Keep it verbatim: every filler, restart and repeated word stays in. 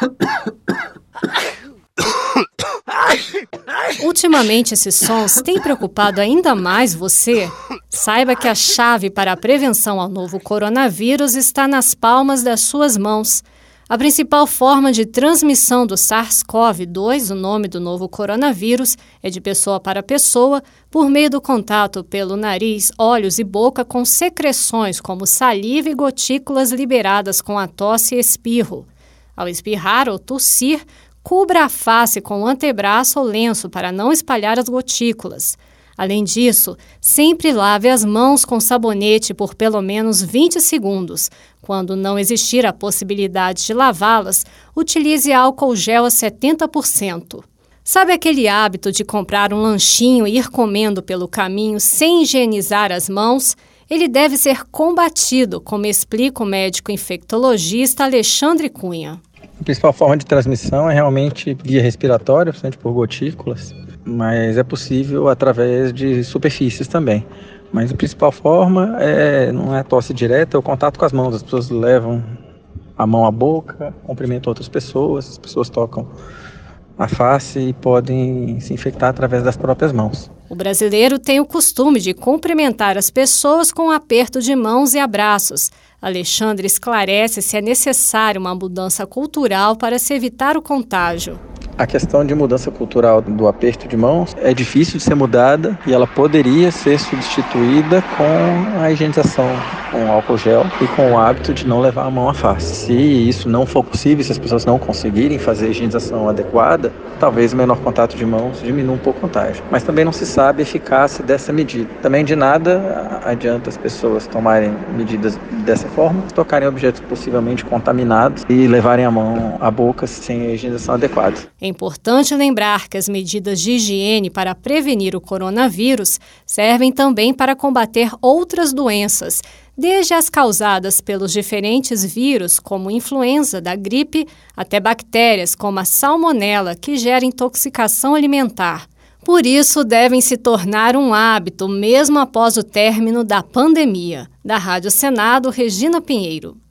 Ultimamente, esses sons têm preocupado ainda mais você? Saiba que a chave para a prevenção ao novo coronavírus está nas palmas das suas mãos. A principal forma de transmissão do SARS-CoV dois, o nome do novo coronavírus, é de pessoa para pessoa, por meio do contato pelo nariz, olhos e boca com secreções como saliva e gotículas liberadas com a tosse e espirro. Ao espirrar ou tossir, cubra a face com o antebraço ou lenço para não espalhar as gotículas. Além disso, sempre lave as mãos com sabonete por pelo menos vinte segundos. Quando não existir a possibilidade de lavá-las, utilize álcool gel a setenta por cento. Sabe aquele hábito de comprar um lanchinho e ir comendo pelo caminho sem higienizar as mãos? Ele deve ser combatido, como explica o médico infectologista Alexandre Cunha. A principal forma de transmissão é realmente via respiratória, principalmente por gotículas, mas é possível através de superfícies também. Mas a principal forma é, não é a tosse direta, é o contato com as mãos. As pessoas levam a mão à boca, cumprimentam outras pessoas, as pessoas tocam a face e podem se infectar através das próprias mãos. O brasileiro tem o costume de cumprimentar as pessoas com um aperto de mãos e abraços. Alexandre esclarece se é necessário uma mudança cultural para se evitar o contágio. A questão de mudança cultural do aperto de mãos é difícil de ser mudada e ela poderia ser substituída com a higienização com álcool gel e com o hábito de não levar a mão à face. Se isso não for possível, se as pessoas não conseguirem fazer a higienização adequada, talvez o menor contato de mãos diminua um pouco o contágio. Mas também não se sabe a eficácia dessa medida. Também de nada adianta as pessoas tomarem medidas dessa forma, tocarem objetos possivelmente contaminados e levarem a mão à boca sem a higienização adequada. É importante lembrar que as medidas de higiene para prevenir o coronavírus servem também para combater outras doenças, desde as causadas pelos diferentes vírus, como influenza da gripe, até bactérias como a salmonela, que gera intoxicação alimentar. Por isso, devem se tornar um hábito mesmo após o término da pandemia. Da Rádio Senado, Regina Pinheiro.